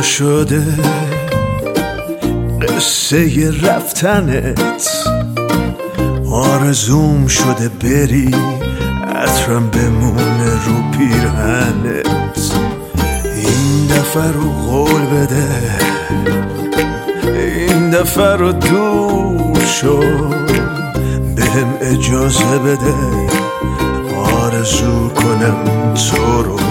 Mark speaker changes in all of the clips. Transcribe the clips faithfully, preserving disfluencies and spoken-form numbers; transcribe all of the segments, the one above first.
Speaker 1: شده قصه رفتنت، آرزوم شده بری عطرم بمونه رو پیرهنت. این دفعه رو قول بده، این دفعه رو دور شو، بهم اجازه بده آرزو کنم تو رو.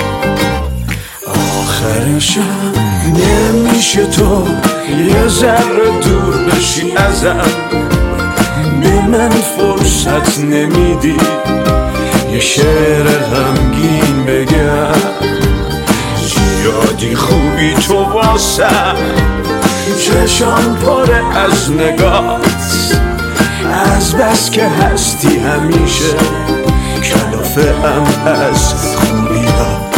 Speaker 1: آخرشم نمیشه تو یه ذره دور بشی ازم، به من فرصت نمیدی یه شعر غمگین بگم. زیادی خوبی تو واسم، چشام پره از نگات، از بس که هستی همیشه کلافه ام از خوبیات.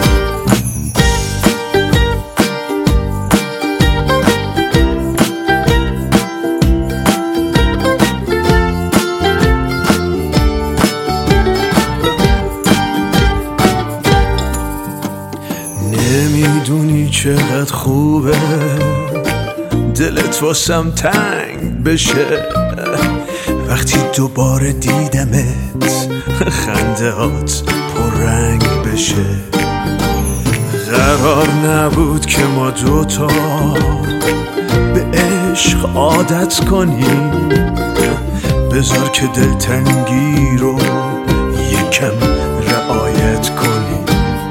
Speaker 1: نمیدونی چقدر خوبه دلت واسم تنگ بشه وقتی دوباره دیدمت، خنده هات پررنگ بشه. قرار نبود که ما دوتا به عشق عادت کنیم، بذار که دلتنگی رو یکم رعایت کنیم.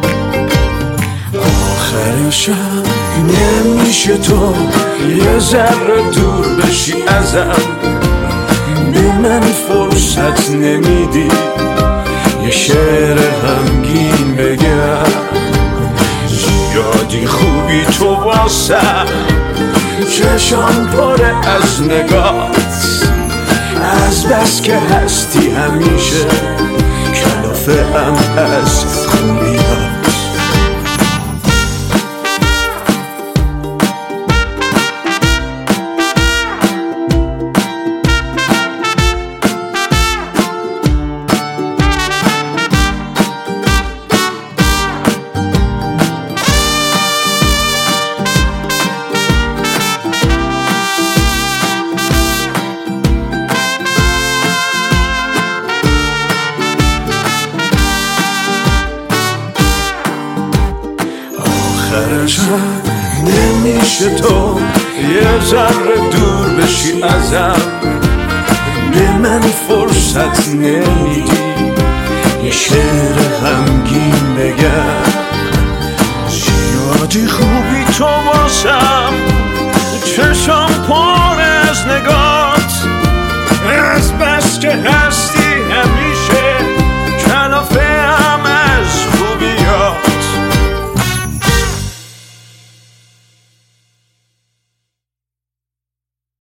Speaker 1: آخرشم نمیشه تو یه ذره دور بشی ازم، به من فرصت نمیدی یه شعر غمگین بگم. زیادی خوبی تو واسم، چشام پره از نگات، از بس که هستی همیشه کلافه ام از خوبیات. آخرشم نمیشه تو یه ذره دور بشی ازم، به من فرصت نمیدی یه شعر غمگین بگم. زیادی خوبی تو واسم، چشام پر از نگات، از بس که هست